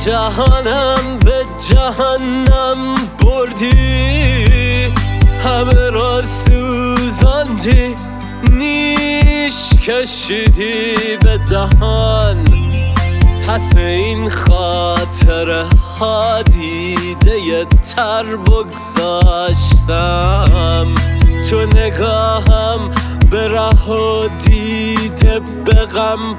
جهانم به جهنم بردی، همه را سوزاندی، نیش کشیدی به دهان. پس این خاطره ها دیده تر بگذاشتم، تو نگاهم به ره و دیده به غم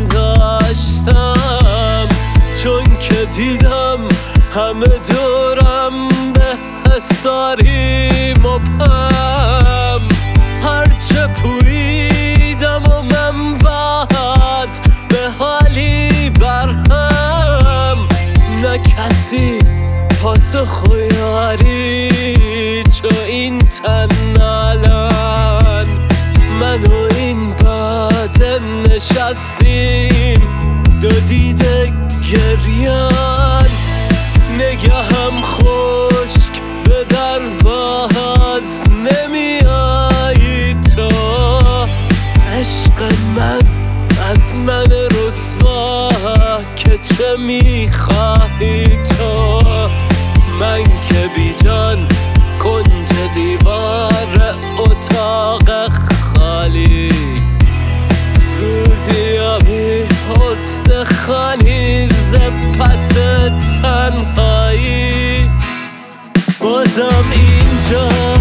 پنداشتم. چون که دیدم همه دورم به حساری مبهم، هرچه پویدم و من باز به حالی برهم. نه کسی پاسخ و یاری چو این تن الان، من و این باده نشستیم دو دیده گریان. نگهم خشک به در باز نمیایی تو، عشق من از من رسوا که چه میخواهی تو. من که بی جان کنج دیوار اتاق خالی، روزیابی استخوانی ز پس تنهایی، بازم اینجا